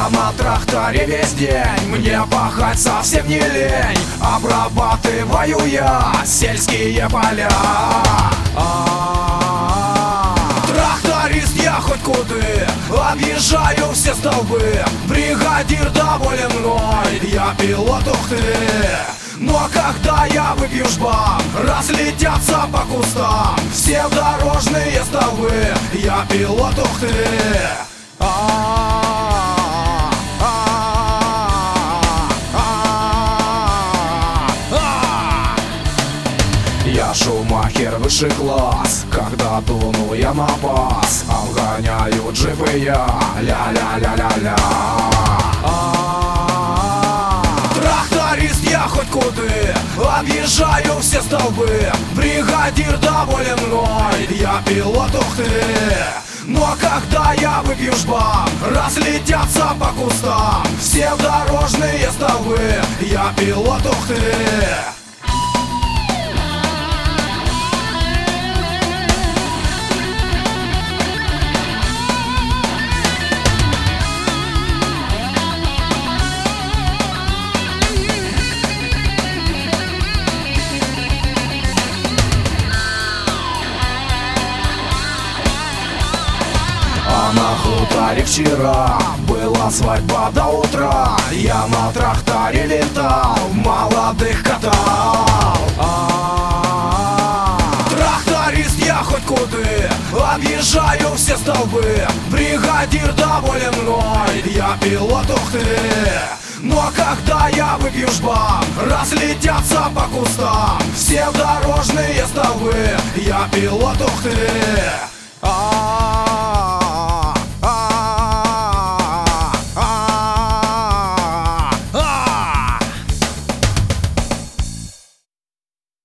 Я на тракторе весь день, мне пахать совсем не лень. Обрабатываю я сельские поля. Тракторист я хоть куды, объезжаю все столбы. Бригадир доволен мной, я пилот, ух ты. Но когда я выпью жбан, разлетятся по кустам все дорожные столбы. Я пилот, ух ты. Я шумахер высший класс, когда дуну я на бас. Обгоняю джипы я, ля-ля-ля-ля-ля. Тракторист я хоть куды, объезжаю все столбы. Бригадир доволен мной, я пилот, ух ты. Но когда я выпью жбан, разлетятся по кустам все дорожные столбы. Я пилот, ух ты. На хуторе вчера была свадьба до утра. Я на тракторе летал, молодых катал. Тракторист я хоть куды, объезжаю все столбы. Бригадир доволен мной, я пилот, ух ты. Но когда я выпью жбан, разлетятся по кустам все дорожные столбы. Я пилот, ух ты.